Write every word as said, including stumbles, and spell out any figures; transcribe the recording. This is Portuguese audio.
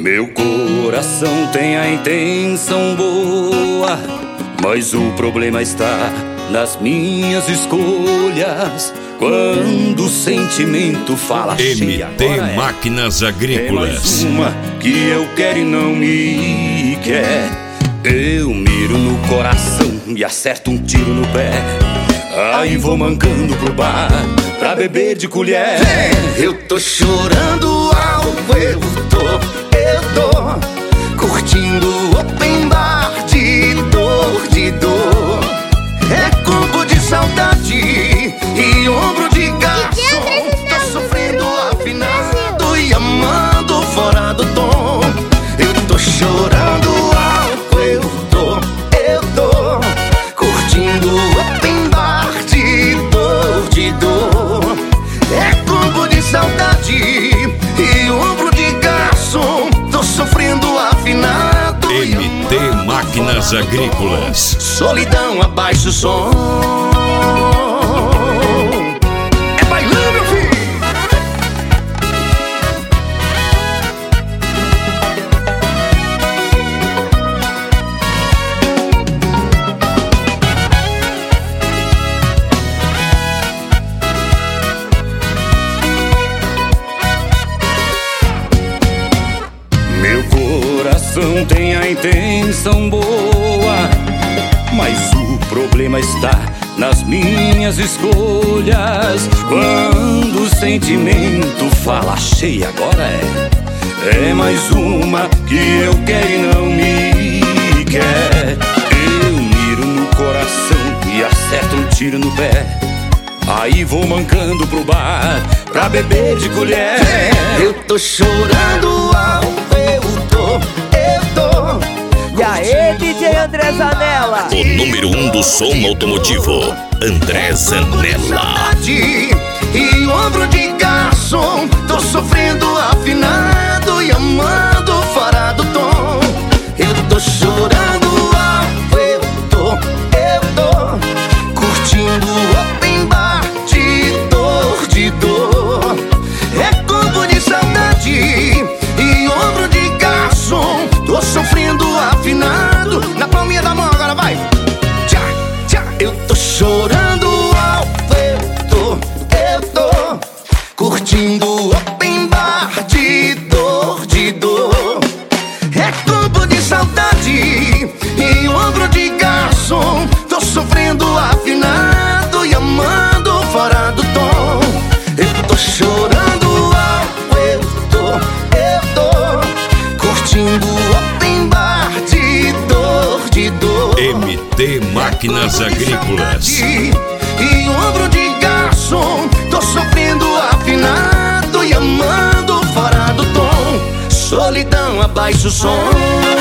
Meu coração tem a intenção boa, mas o problema está nas minhas escolhas. Quando o sentimento fala cheia, M T Máquinas Agrícolas. é mais uma que eu quero e não me quer. Eu miro no coração e acerto um tiro no pé. Aí vou mancando pro bar pra beber de colher. Eu tô chorando algo, eu tô, eu tô curtindo open bar de dor, de dor. É combo de saudade e ombro de garçom. Tô sofrendo afinado e amando fora do tom. Eu tô chorando algo, eu tô, eu tô curtindo open bar de dor, de dor. É combo de saudade e ombro de garçom. Tô sofrendo afinado e M T Máquinas Agrícolas. solidão, abaixa o som. É bailão, meu filho. Meu coração tem a intenção boa, mas o problema está nas minhas escolhas. Quando o sentimento fala cheia, agora é É mais uma que eu quero e não me quer. Eu miro no coração e acerto um tiro no pé. Aí vou mancando pro bar pra beber de colher. Eu tô chorando alto, eu tô, eu tô. E aí, D J André Zanella? O número um do som automotivo, André Zanella. E ombro de garçom, tô sofrendo afinado e amando fora do tom. Eu tô chorando alto, eu tô, eu tô curtindo open bar de dor, de dor. É combo de saudade e ombro de garçom. Tô sofrendo afinado. Na palminha da mão agora vai. Tchá, tchá. Eu tô chorando alto, eu tô, eu tô curtindo open bar de dor, de dor. É combo de saudade e ombro de garçom. Tô sofrendo afinado e amando fora do tom. Eu tô chorando alto, eu tô, eu tô curtindo open bar de dor, de dor. M T Máquinas Agrícolas. E ombro de garçom. Tô sofrendo afinado e amando fora do tom. Solidão, abaixa o som.